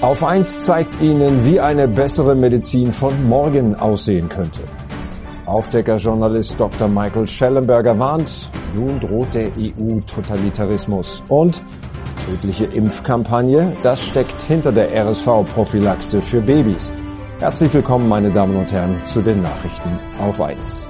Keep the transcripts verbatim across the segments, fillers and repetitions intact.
Auf eins zeigt Ihnen, wie eine bessere Medizin von morgen aussehen könnte. Aufdeckerjournalist Doktor Michael Shellenberger warnt, nun droht der E U-Totalitarismus. Und tödliche Impfkampagne, das steckt hinter der R S V-Prophylaxe für Babys. Herzlich willkommen, meine Damen und Herren, zu den Nachrichten auf eins.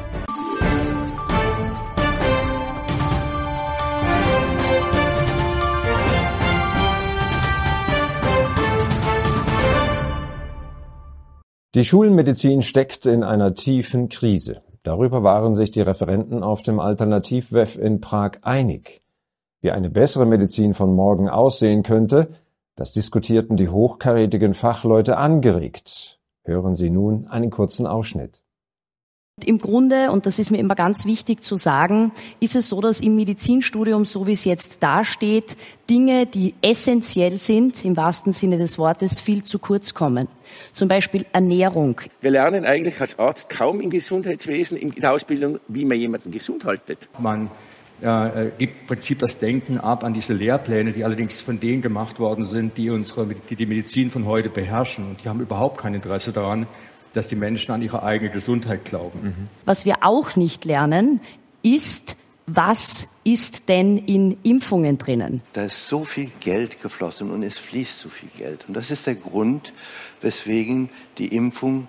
Die Schulmedizin steckt in einer tiefen Krise. Darüber waren sich die Referenten auf dem Alternativ-W E F in Prag einig. Wie eine bessere Medizin von morgen aussehen könnte, das diskutierten die hochkarätigen Fachleute angeregt. Hören Sie nun einen kurzen Ausschnitt. Im Grunde, und das ist mir immer ganz wichtig zu sagen, ist es so, dass im Medizinstudium, so wie es jetzt dasteht, Dinge, die essentiell sind, im wahrsten Sinne des Wortes, viel zu kurz kommen. Zum Beispiel Ernährung. Wir lernen eigentlich als Arzt kaum im Gesundheitswesen, in der Ausbildung, wie man jemanden gesund haltet. Man äh, gibt im Prinzip das Denken ab an diese Lehrpläne, die allerdings von denen gemacht worden sind, die unsere, die, die Medizin von heute beherrschen. Und die haben überhaupt kein Interesse daran, dass die Menschen an ihre eigene Gesundheit glauben. Mhm. Was wir auch nicht lernen, ist, was ist denn in Impfungen drinnen? Da ist so viel Geld geflossen und es fließt so viel Geld. Und das ist der Grund, weswegen die Impfung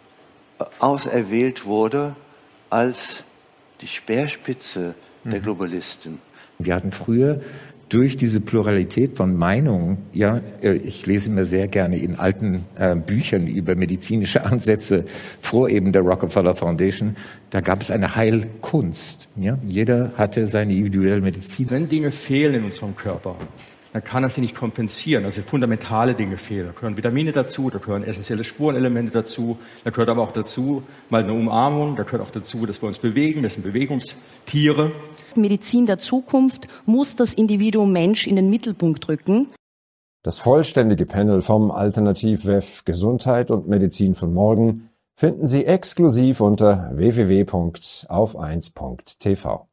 auserwählt wurde als die Speerspitze der Globalisten. Wir hatten früher durch diese Pluralität von Meinungen, ja, ich lese mir sehr gerne in alten äh, Büchern über medizinische Ansätze vor eben der Rockefeller Foundation, da gab es eine Heilkunst. Ja? Jeder hatte seine individuelle Medizin. Wenn Dinge fehlen in unserem Körper, dann kann er sie nicht kompensieren. Also fundamentale Dinge fehlen. Da gehören Vitamine dazu, da gehören essentielle Spurenelemente dazu, da gehört aber auch dazu mal eine Umarmung, da gehört auch dazu, dass wir uns bewegen, wir sind Bewegungstiere. Medizin der Zukunft muss das Individuum Mensch in den Mittelpunkt rücken. Das vollständige Panel vom Alternativ-W E F Gesundheit und Medizin von morgen finden Sie exklusiv unter w w w punkt auf eins punkt t v.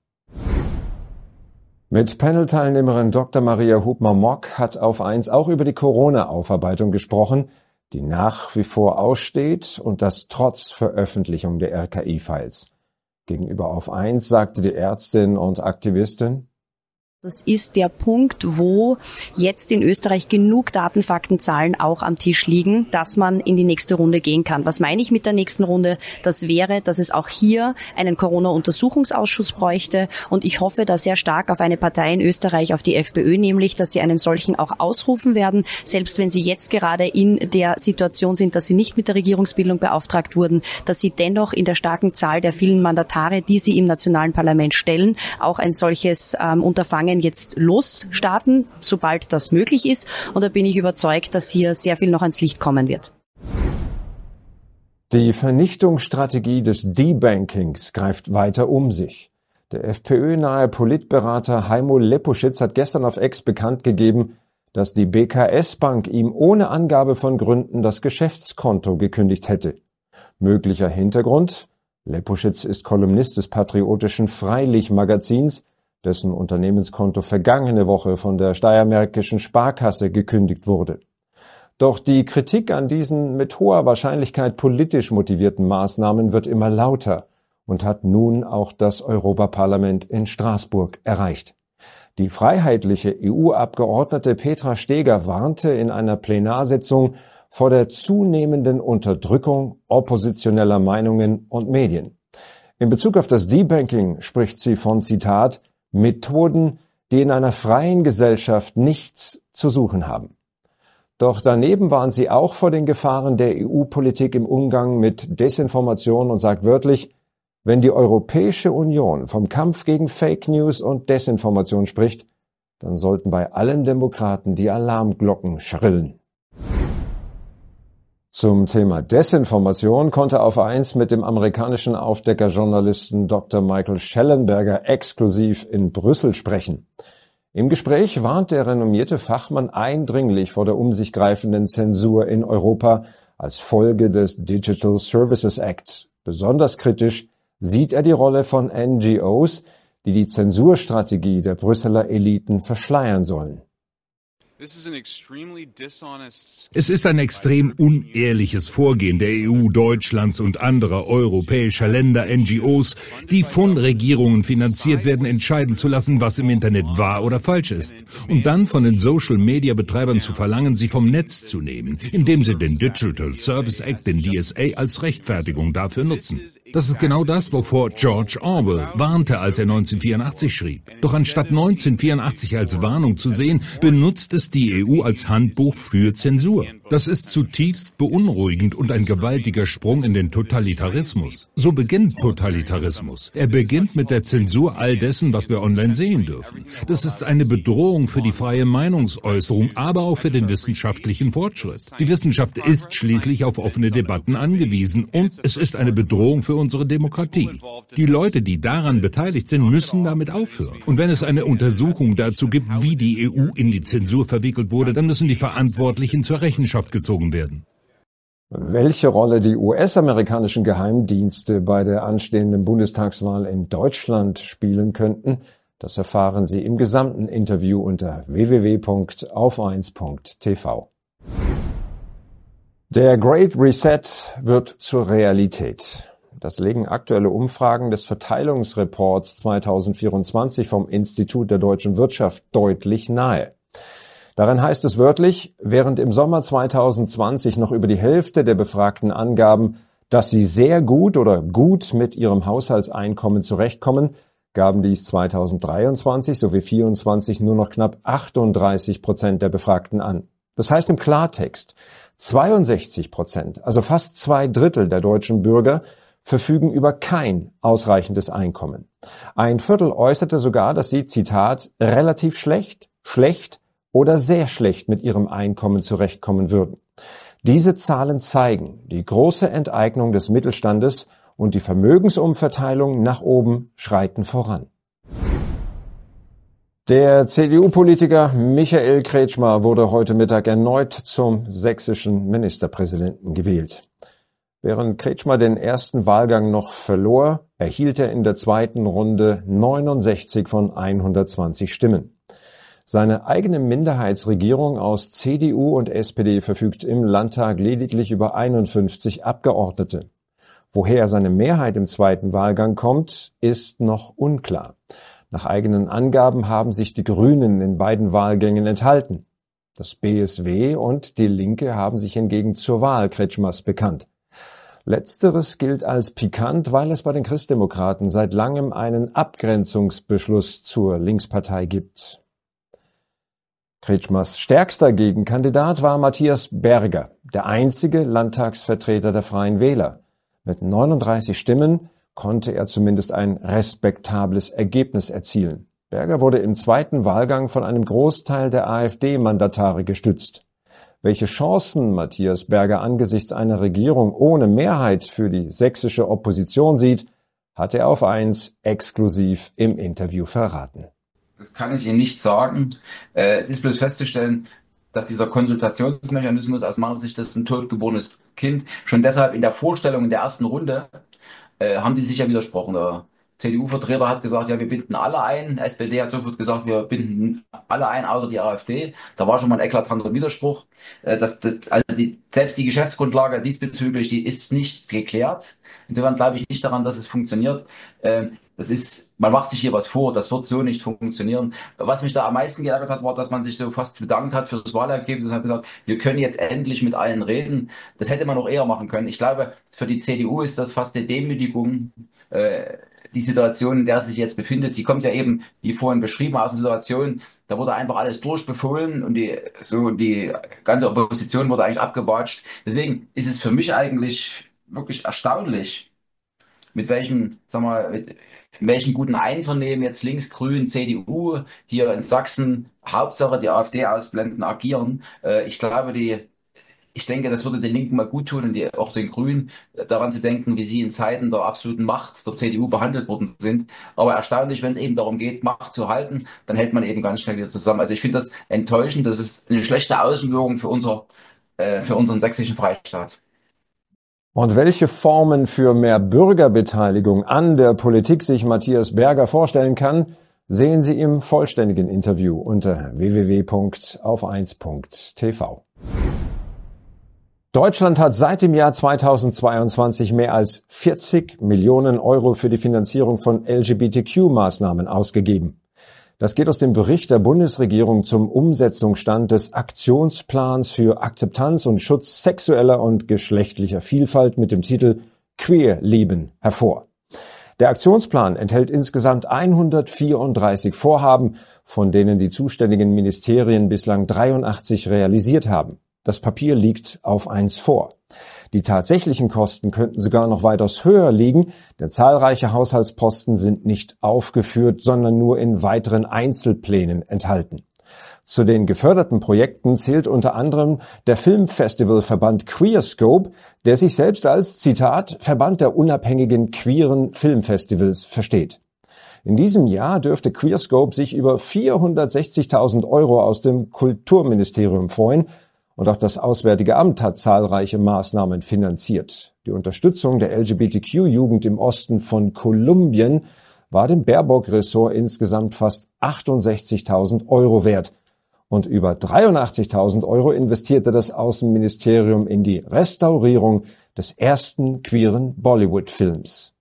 Mit Panel-Teilnehmerin Doktor Maria Hubmer-Mock hat auf eins auch über die Corona-Aufarbeitung gesprochen, die nach wie vor aussteht und das trotz Veröffentlichung der R K I-Files. Gegenüber auf eins sagte die Ärztin und Aktivistin: Das ist der Punkt, wo jetzt in Österreich genug Daten, Fakten, Zahlen auch am Tisch liegen, dass man in die nächste Runde gehen kann. Was meine ich mit der nächsten Runde? Das wäre, dass es auch hier einen Corona-Untersuchungsausschuss bräuchte. Und ich hoffe da sehr stark auf eine Partei in Österreich, auf die FPÖ nämlich, dass sie einen solchen auch ausrufen werden. Selbst wenn sie jetzt gerade in der Situation sind, dass sie nicht mit der Regierungsbildung beauftragt wurden, dass sie dennoch in der starken Zahl der vielen Mandatare, die sie im nationalen Parlament stellen, auch ein solches ähm, Unterfangen jetzt losstarten, sobald das möglich ist. Und da bin ich überzeugt, dass hier sehr viel noch ans Licht kommen wird. Die Vernichtungsstrategie des Debankings greift weiter um sich. Der FPÖ-nahe Politberater Heimo Leppuschitz hat gestern auf X bekannt gegeben, dass die B K S-Bank ihm ohne Angabe von Gründen das Geschäftskonto gekündigt hätte. Möglicher Hintergrund: Leppuschitz ist Kolumnist des patriotischen Freilicht-Magazins, dessen Unternehmenskonto vergangene Woche von der Steiermärkischen Sparkasse gekündigt wurde. Doch die Kritik an diesen mit hoher Wahrscheinlichkeit politisch motivierten Maßnahmen wird immer lauter und hat nun auch das Europaparlament in Straßburg erreicht. Die freiheitliche E U-Abgeordnete Petra Steger warnte in einer Plenarsitzung vor der zunehmenden Unterdrückung oppositioneller Meinungen und Medien. In Bezug auf das Debanking spricht sie von, Zitat, Methoden, die in einer freien Gesellschaft nichts zu suchen haben. Doch daneben warnt sie auch vor den Gefahren der E U-Politik im Umgang mit Desinformation und sagt wörtlich, wenn die Europäische Union vom Kampf gegen Fake News und Desinformation spricht, dann sollten bei allen Demokraten die Alarmglocken schrillen. Zum Thema Desinformation konnte auf eins mit dem amerikanischen Aufdeckerjournalisten Doktor Michael Shellenberger exklusiv in Brüssel sprechen. Im Gespräch warnt der renommierte Fachmann eindringlich vor der um sich greifenden Zensur in Europa als Folge des Digital Services Act. Besonders kritisch sieht er die Rolle von N G Os, die die Zensurstrategie der Brüsseler Eliten verschleiern sollen. Es ist ein extrem unehrliches Vorgehen der E U, Deutschlands und anderer europäischer Länder, N G Os, die von Regierungen finanziert werden, entscheiden zu lassen, was im Internet wahr oder falsch ist. Und dann von den Social-Media-Betreibern zu verlangen, sie vom Netz zu nehmen, indem sie den Digital Service Act, den D S A, als Rechtfertigung dafür nutzen. Das ist genau das, wovor George Orwell warnte, als er neunzehnhundertvierundachtzig schrieb. Doch anstatt neunzehnhundertvierundachtzig als Warnung zu sehen, benutzt es die E U als Handbuch für Zensur. Das ist zutiefst beunruhigend und ein gewaltiger Sprung in den Totalitarismus. So beginnt Totalitarismus. Er beginnt mit der Zensur all dessen, was wir online sehen dürfen. Das ist eine Bedrohung für die freie Meinungsäußerung, aber auch für den wissenschaftlichen Fortschritt. Die Wissenschaft ist schließlich auf offene Debatten angewiesen und es ist eine Bedrohung für unsere Demokratie. Die Leute, die daran beteiligt sind, müssen damit aufhören. Und wenn es eine Untersuchung dazu gibt, wie die E U in die Zensur verwickelt wurde, dann müssen die Verantwortlichen zur Rechenschaft gezogen werden. Welche Rolle die U S-amerikanischen Geheimdienste bei der anstehenden Bundestagswahl in Deutschland spielen könnten, das erfahren Sie im gesamten Interview unter w w w punkt auf eins punkt t v. Der Great Reset wird zur Realität. Das legen aktuelle Umfragen des Verteilungsreports zweitausendvierundzwanzig vom Institut der deutschen Wirtschaft deutlich nahe. Darin heißt es wörtlich, während im Sommer zweitausendzwanzig noch über die Hälfte der Befragten angaben, dass sie sehr gut oder gut mit ihrem Haushaltseinkommen zurechtkommen, gaben dies zweitausenddreiundzwanzig sowie vierundzwanzig nur noch knapp achtunddreißig Prozent der Befragten an. Das heißt im Klartext, zweiundsechzig Prozent, also fast zwei Drittel der deutschen Bürger, verfügen über kein ausreichendes Einkommen. Ein Viertel äußerte sogar, dass sie, Zitat, relativ schlecht, schlecht oder sehr schlecht mit ihrem Einkommen zurechtkommen würden. Diese Zahlen zeigen die große Enteignung des Mittelstandes und die Vermögensumverteilung nach oben schreiten voran. Der C D U-Politiker Michael Kretschmer wurde heute Mittag erneut zum sächsischen Ministerpräsidenten gewählt. Während Kretschmer den ersten Wahlgang noch verlor, erhielt er in der zweiten Runde neunundsechzig von hundertzwanzig Stimmen. Seine eigene Minderheitsregierung aus C D U und S P D verfügt im Landtag lediglich über einundfünfzig Abgeordnete. Woher seine Mehrheit im zweiten Wahlgang kommt, ist noch unklar. Nach eigenen Angaben haben sich die Grünen in beiden Wahlgängen enthalten. Das B S W und die Linke haben sich hingegen zur Wahl Kretschmers bekannt. Letzteres gilt als pikant, weil es bei den Christdemokraten seit langem einen Abgrenzungsbeschluss zur Linkspartei gibt. Kretschmers stärkster Gegenkandidat war Matthias Berger, der einzige Landtagsvertreter der Freien Wähler. Mit neununddreißig Stimmen konnte er zumindest ein respektables Ergebnis erzielen. Berger wurde im zweiten Wahlgang von einem Großteil der AfD-Mandatare gestützt. Welche Chancen Matthias Berger angesichts einer Regierung ohne Mehrheit für die sächsische Opposition sieht, hat er auf eins exklusiv im Interview verraten. Das kann ich Ihnen nicht sagen. Es ist bloß festzustellen, dass dieser Konsultationsmechanismus aus meiner Sicht, das ist ein totgeborenes Kind. Schon deshalb in der Vorstellung in der ersten Runde äh, haben die sich ja widersprochen. Der C D U-Vertreter hat gesagt, ja, wir binden alle ein. S P D hat sofort gesagt, wir binden alle ein, außer die AfD. Da war schon mal ein eklatanter Widerspruch. Äh, das, das, also die, selbst die Geschäftsgrundlage diesbezüglich, die ist nicht geklärt. Insofern glaube ich nicht daran, dass es funktioniert. Äh, das ist, man macht sich hier was vor, das wird so nicht funktionieren. Was mich da am meisten geärgert hat, war, dass man sich so fast bedankt hat für das Wahlergebnis und hat gesagt, wir können jetzt endlich mit allen reden. Das hätte man noch eher machen können. Ich glaube, für die C D U ist das fast eine Demütigung, äh, die Situation, in der sie sich jetzt befindet. Sie kommt ja eben, wie vorhin beschrieben, aus einer Situation, da wurde einfach alles durchbefohlen und die, so die ganze Opposition wurde eigentlich abgewatscht. Deswegen ist es für mich eigentlich wirklich erstaunlich, mit welchen, sagen wir, mit welchen guten Einvernehmen jetzt links, grün, C D U hier in Sachsen, Hauptsache die AfD ausblenden, agieren. Äh, ich glaube, die Ich denke, das würde den Linken mal gut tun und die, auch den Grünen, daran zu denken, wie sie in Zeiten der absoluten Macht der C D U behandelt worden sind. Aber erstaunlich, wenn es eben darum geht, Macht zu halten, dann hält man eben ganz schnell wieder zusammen. Also ich finde das enttäuschend. Das ist eine schlechte Außenwirkung für, unser, äh, für unseren sächsischen Freistaat. Und welche Formen für mehr Bürgerbeteiligung an der Politik sich Matthias Berger vorstellen kann, Sehen Sie im vollständigen Interview unter w w w punkt auf eins punkt t v. Deutschland hat seit dem Jahr zweitausendzweiundzwanzig mehr als vierzig Millionen Euro für die Finanzierung von L G B T Q-Maßnahmen ausgegeben. Das geht aus dem Bericht der Bundesregierung zum Umsetzungsstand des Aktionsplans für Akzeptanz und Schutz sexueller und geschlechtlicher Vielfalt mit dem Titel Queer Leben hervor. Der Aktionsplan enthält insgesamt hundertvierunddreißig Vorhaben, von denen die zuständigen Ministerien bislang dreiundachtzig realisiert haben. Das Papier liegt auf eins vor. Die tatsächlichen Kosten könnten sogar noch weitaus höher liegen, denn zahlreiche Haushaltsposten sind nicht aufgeführt, sondern nur in weiteren Einzelplänen enthalten. Zu den geförderten Projekten zählt unter anderem der Filmfestivalverband Queerscope, der sich selbst als, Zitat, Verband der unabhängigen queeren Filmfestivals versteht. In diesem Jahr dürfte Queerscope sich über vierhundertsechzigtausend Euro aus dem Kulturministerium freuen, und auch das Auswärtige Amt hat zahlreiche Maßnahmen finanziert. Die Unterstützung der L G B T Q-Jugend im Osten von Kolumbien war dem Baerbock-Ressort insgesamt fast achtundsechzigtausend Euro wert. Und über dreiundachtzigtausend Euro investierte das Außenministerium in die Restaurierung des ersten queeren Bollywood-Films.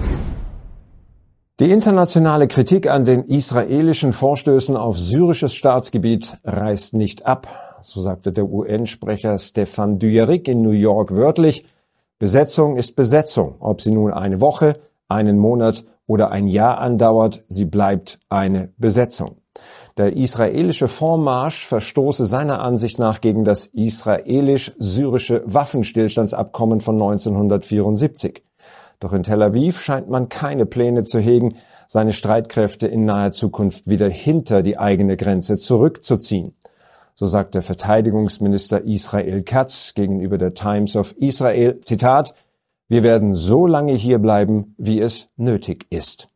Die internationale Kritik an den israelischen Vorstößen auf syrisches Staatsgebiet reißt nicht ab. So sagte der U N-Sprecher Stefan Dujarric in New York wörtlich: Besetzung ist Besetzung, ob sie nun eine Woche, einen Monat oder ein Jahr andauert, sie bleibt eine Besetzung. Der israelische Vormarsch verstoße seiner Ansicht nach gegen das israelisch-syrische Waffenstillstandsabkommen von neunzehnhundertvierundsiebzig. Doch in Tel Aviv scheint man keine Pläne zu hegen, seine Streitkräfte in naher Zukunft wieder hinter die eigene Grenze zurückzuziehen. So sagt der Verteidigungsminister Israel Katz gegenüber der Times of Israel, Zitat, wir werden so lange hier bleiben, wie es nötig ist.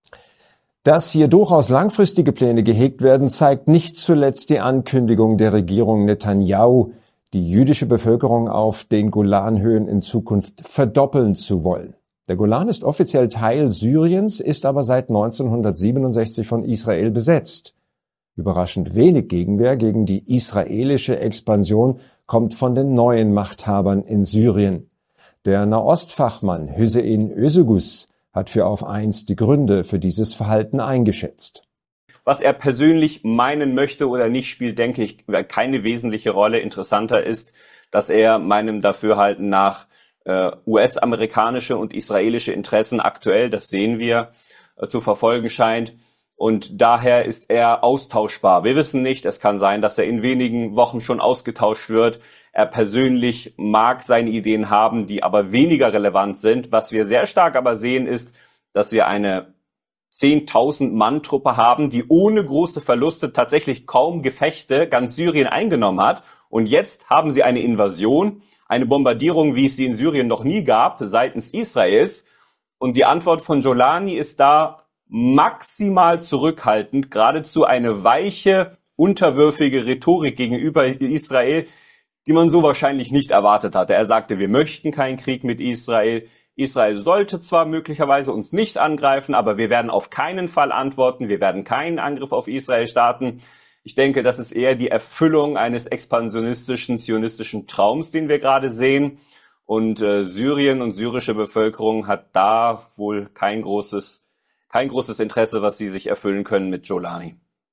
Dass hier durchaus langfristige Pläne gehegt werden, zeigt nicht zuletzt die Ankündigung der Regierung Netanyahu, die jüdische Bevölkerung auf den Golanhöhen in Zukunft verdoppeln zu wollen. Der Golan ist offiziell Teil Syriens, ist aber seit neunzehnhundertsiebenundsechzig von Israel besetzt. Überraschend wenig Gegenwehr gegen die israelische Expansion kommt von den neuen Machthabern in Syrien. Der Nahostfachmann Hüseyin Özügüz hat für Auf eins die Gründe für dieses Verhalten eingeschätzt. Was er persönlich meinen möchte oder nicht, spielt, denke ich, keine wesentliche Rolle. Interessanter ist, dass er meinem Dafürhalten nach äh, U S-amerikanische und israelische Interessen aktuell, das sehen wir, äh, zu verfolgen scheint. Und daher ist er austauschbar. Wir wissen nicht, es kann sein, dass er in wenigen Wochen schon ausgetauscht wird. Er persönlich mag seine Ideen haben, die aber weniger relevant sind. Was wir sehr stark aber sehen, ist, dass wir eine zehntausend Mann Truppe haben, die ohne große Verluste tatsächlich kaum Gefechte ganz Syrien eingenommen hat. Und jetzt haben sie eine Invasion, eine Bombardierung, wie es sie in Syrien noch nie gab, seitens Israels. Und die Antwort von Jolani ist da maximal zurückhaltend, geradezu eine weiche, unterwürfige Rhetorik gegenüber Israel, die man so wahrscheinlich nicht erwartet hatte. Er sagte, wir möchten keinen Krieg mit Israel. Israel sollte zwar möglicherweise uns nicht angreifen, aber wir werden auf keinen Fall antworten. Wir werden keinen Angriff auf Israel starten. Ich denke, das ist eher die Erfüllung eines expansionistischen, zionistischen Traums, den wir gerade sehen. Und äh, Syrien und syrische Bevölkerung hat da wohl kein großes Kein großes Interesse, was sie sich erfüllen können mit Jolani.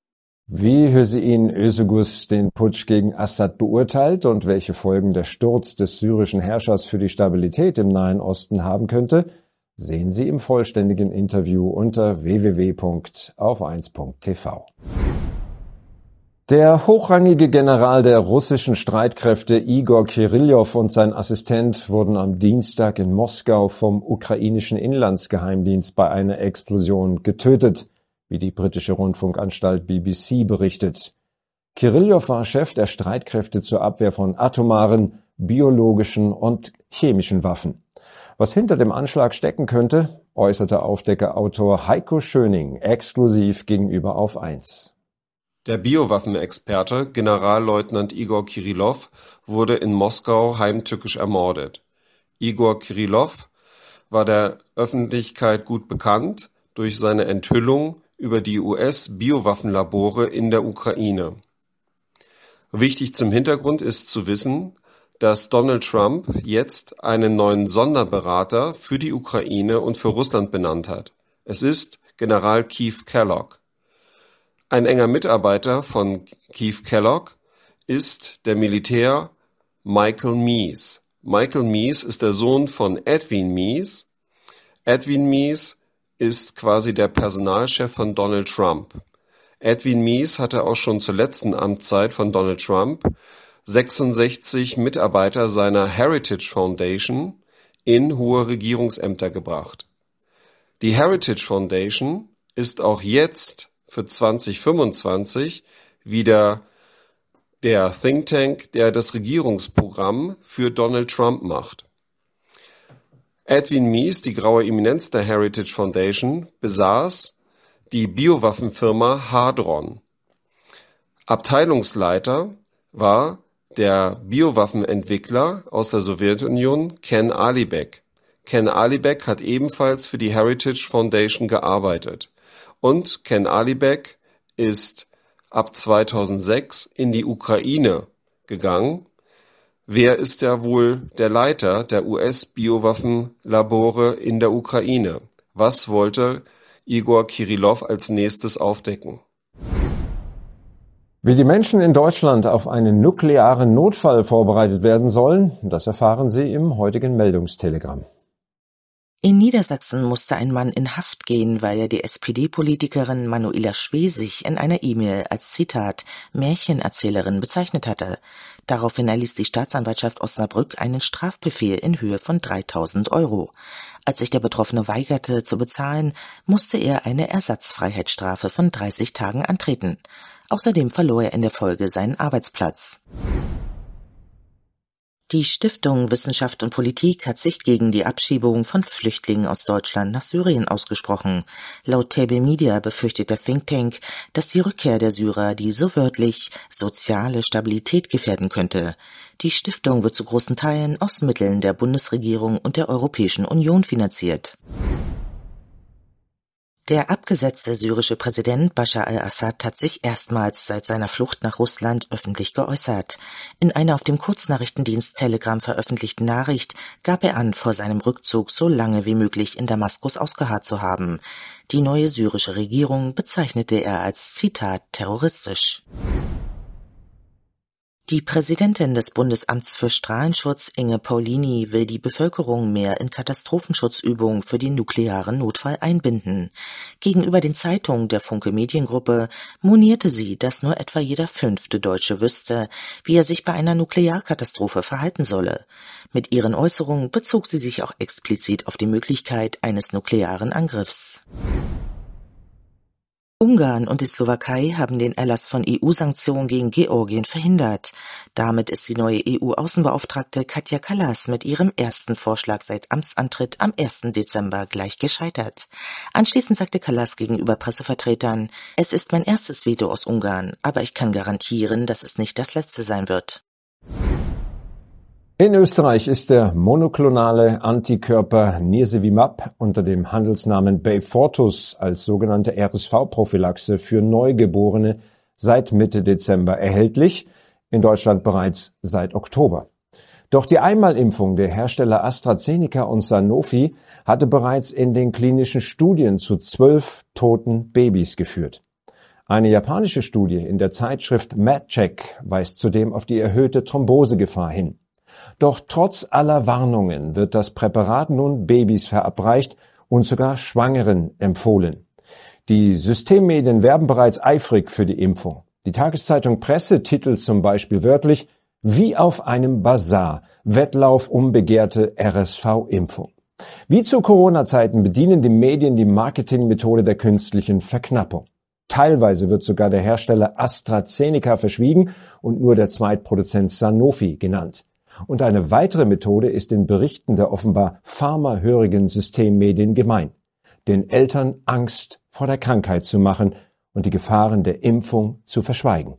Wie Hüseyin Özügüz den Putsch gegen Assad beurteilt und welche Folgen der Sturz des syrischen Herrschers für die Stabilität im Nahen Osten haben könnte, sehen Sie im vollständigen Interview unter w w w punkt auf eins punkt t v. Der hochrangige General der russischen Streitkräfte Igor Kirillow und sein Assistent wurden am Dienstag in Moskau vom ukrainischen Inlandsgeheimdienst bei einer Explosion getötet, wie die britische Rundfunkanstalt B B C berichtet. Kirillow war Chef der Streitkräfte zur Abwehr von atomaren, biologischen und chemischen Waffen. Was hinter dem Anschlag stecken könnte, äußerte Aufdeckerautor Heiko Schöning exklusiv gegenüber Auf eins. Der Biowaffenexperte Generalleutnant Igor Kirillow wurde in Moskau heimtückisch ermordet. Igor Kirillow war der Öffentlichkeit gut bekannt durch seine Enthüllung über die U S-Biowaffenlabore in der Ukraine. Wichtig zum Hintergrund ist zu wissen, dass Donald Trump jetzt einen neuen Sonderberater für die Ukraine und für Russland benannt hat. Es ist General Keith Kellogg. Ein enger Mitarbeiter von Keith Kellogg ist der Militär Michael Mies. Michael Mies ist der Sohn von Edwin Mies. Edwin Mies ist quasi der Personalchef von Donald Trump. Edwin Mies hatte auch schon zur letzten Amtszeit von Donald Trump sechsundsechzig Mitarbeiter seiner Heritage Foundation in hohe Regierungsämter gebracht. Die Heritage Foundation ist auch jetzt für zwanzig fünfundzwanzig wieder der Think Tank, der das Regierungsprogramm für Donald Trump macht. Edwin Mies, die graue Eminenz der Heritage Foundation, besaß die Biowaffenfirma Hadron. Abteilungsleiter war der Biowaffenentwickler aus der Sowjetunion Ken Alibek. Ken Alibek hat ebenfalls für die Heritage Foundation gearbeitet. Und Ken Alibek ist ab zweitausendsechs in die Ukraine gegangen. Wer ist ja wohl der Leiter der U S-Biowaffenlabore in der Ukraine? Was wollte Igor Kirillov als nächstes aufdecken? Wie die Menschen in Deutschland auf einen nuklearen Notfall vorbereitet werden sollen, das erfahren Sie im heutigen Meldungstelegramm. In Niedersachsen musste ein Mann in Haft gehen, weil er die S P D-Politikerin Manuela Schwesig in einer E-Mail als Zitat Märchenerzählerin bezeichnet hatte. Daraufhin erließ die Staatsanwaltschaft Osnabrück einen Strafbefehl in Höhe von dreitausend Euro. Als sich der Betroffene weigerte zu bezahlen, musste er eine Ersatzfreiheitsstrafe von dreißig Tagen antreten. Außerdem verlor er in der Folge seinen Arbeitsplatz. Die Stiftung Wissenschaft und Politik hat sich gegen die Abschiebung von Flüchtlingen aus Deutschland nach Syrien ausgesprochen. Laut Table Media befürchtet der Think Tank, dass die Rückkehr der Syrer die so wörtlich soziale Stabilität gefährden könnte. Die Stiftung wird zu großen Teilen aus Mitteln der Bundesregierung und der Europäischen Union finanziert. Der abgesetzte syrische Präsident Bashar al-Assad hat sich erstmals seit seiner Flucht nach Russland öffentlich geäußert. In einer auf dem Kurznachrichtendienst Telegram veröffentlichten Nachricht gab er an, vor seinem Rückzug so lange wie möglich in Damaskus ausgeharrt zu haben. Die neue syrische Regierung bezeichnete er als Zitat terroristisch. Die Präsidentin des Bundesamts für Strahlenschutz, Inge Paulini, will die Bevölkerung mehr in Katastrophenschutzübungen für den nuklearen Notfall einbinden. Gegenüber den Zeitungen der Funke Mediengruppe monierte sie, dass nur etwa jeder fünfte Deutsche wüsste, wie er sich bei einer Nuklearkatastrophe verhalten solle. Mit ihren Äußerungen bezog sie sich auch explizit auf die Möglichkeit eines nuklearen Angriffs. Ungarn und die Slowakei haben den Erlass von E U-Sanktionen gegen Georgien verhindert. Damit ist die neue E U-Außenbeauftragte Katja Kallas mit ihrem ersten Vorschlag seit Amtsantritt am ersten Dezember gleich gescheitert. Anschließend sagte Kallas gegenüber Pressevertretern, es ist mein erstes Veto aus Ungarn, aber ich kann garantieren, dass es nicht das letzte sein wird. In Österreich ist der monoklonale Antikörper Nirsevimab unter dem Handelsnamen Beyfortus als sogenannte R S V-Prophylaxe für Neugeborene seit Mitte Dezember erhältlich, in Deutschland bereits seit Oktober. Doch die Einmalimpfung der Hersteller AstraZeneca und Sanofi hatte bereits in den klinischen Studien zu zwölf toten Babys geführt. Eine japanische Studie in der Zeitschrift MedCheck weist zudem auf die erhöhte Thrombosegefahr hin. Doch trotz aller Warnungen wird das Präparat nun Babys verabreicht und sogar Schwangeren empfohlen. Die Systemmedien werben bereits eifrig für die Impfung. Die Tageszeitung Presse titelt zum Beispiel wörtlich »Wie auf einem Basar, Wettlauf um begehrte R S V-Impfung«. Wie zu Corona-Zeiten bedienen die Medien die Marketingmethode der künstlichen Verknappung. Teilweise wird sogar der Hersteller AstraZeneca verschwiegen und nur der Zweitproduzent Sanofi genannt. Und eine weitere Methode ist in Berichten der offenbar pharmahörigen Systemmedien gemein, den Eltern Angst vor der Krankheit zu machen und die Gefahren der Impfung zu verschweigen.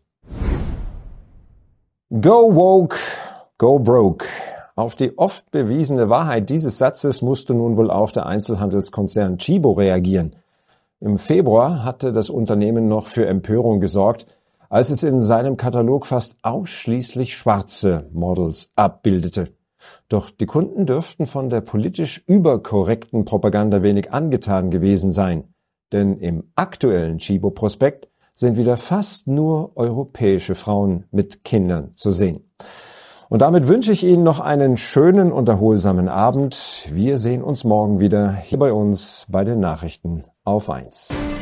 Go woke, go broke. Auf die oft bewiesene Wahrheit dieses Satzes musste nun wohl auch der Einzelhandelskonzern Tchibo reagieren. Im Februar hatte das Unternehmen noch für Empörung gesorgt, als es in seinem Katalog fast ausschließlich schwarze Models abbildete. Doch die Kunden dürften von der politisch überkorrekten Propaganda wenig angetan gewesen sein, denn im aktuellen Tchibo-Prospekt sind wieder fast nur europäische Frauen mit Kindern zu sehen. Und damit wünsche ich Ihnen noch einen schönen und erholsamen Abend. Wir sehen uns morgen wieder hier bei uns bei den Nachrichten auf eins.